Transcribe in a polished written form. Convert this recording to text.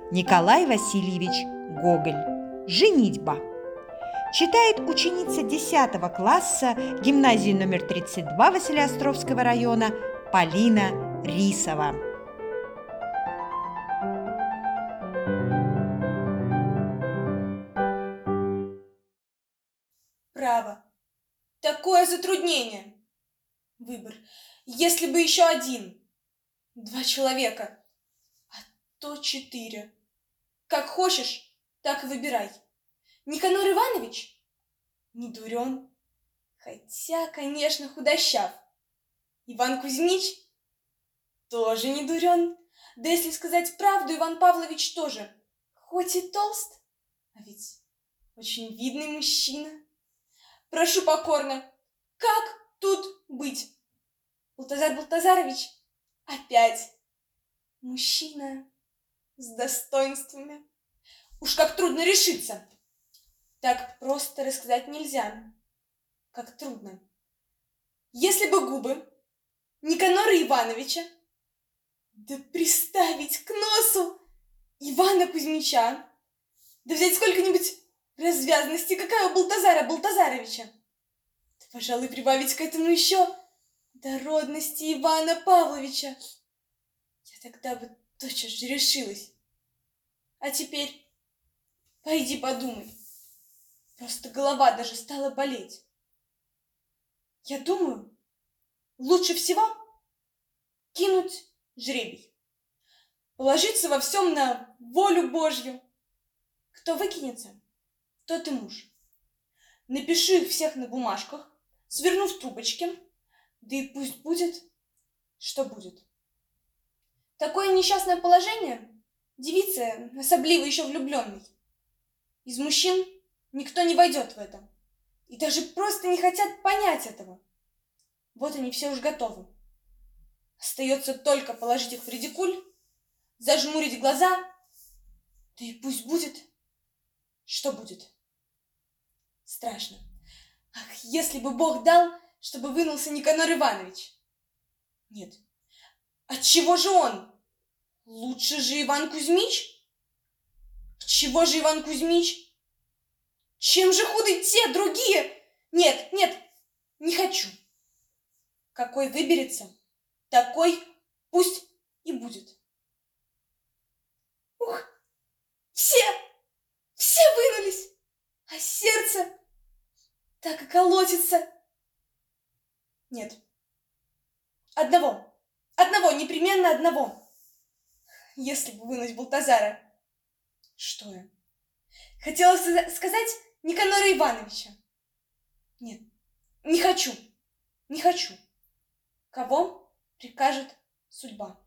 Николай Васильевич Гоголь. «Женитьба». Читает ученица 10 класса гимназии номер 32 Василеостровского района Полина Рисова. Право. Такое затруднение. Выбор. Если бы еще один. 2 человека. А то 4. Как хочешь, так и выбирай. Никанор Иванович? Не дурен. Хотя, конечно, худощав. Иван Кузьмич? Тоже не дурен. Да если сказать правду, Иван Павлович тоже. Хоть и толст, а ведь очень видный мужчина. Прошу покорно, как тут быть? Балтазар Балтазарович опять мужчина с достоинствами. Уж как трудно решиться. Так просто рассказать нельзя. Как трудно. Если бы губы Никанора Ивановича, да приставить к носу Ивана Кузьмича, да взять сколько-нибудь развязности, какая у Балтазара Балтазаровича, да, пожалуй, прибавить к этому еще дородности Ивана Павловича, я тогда бы тотчас же решилась. А теперь пойди подумай. Просто голова даже стала болеть. Я думаю, лучше всего кинуть жребий. Положиться во всем на волю Божью. Кто выкинется, тот и муж. Напиши их всех на бумажках, сверну в трубочки, да и пусть будет, что будет. Такое несчастное положение девицы, особливо еще влюбленной. Из мужчин никто не войдет в это. И даже просто не хотят понять этого. Вот они все уж готовы. Остается только положить их в редикуль, зажмурить глаза, да и пусть будет, что будет. Страшно. Ах, если бы Бог дал, чтобы вынулся Никанор Иванович. Нет. Отчего же он? Лучше же Иван Кузьмич? Чего же Иван Кузьмич? Чем же худы те, другие? Нет, нет, не хочу. Какой выберется, такой пусть и будет. Ух, все вынулись, а сердце так и колотится. Нет, одного, непременно одного. Если бы вынуть Балтазара. Что я? Хотела сказать Никанора Ивановича. Нет, не хочу. Кого прикажет судьба.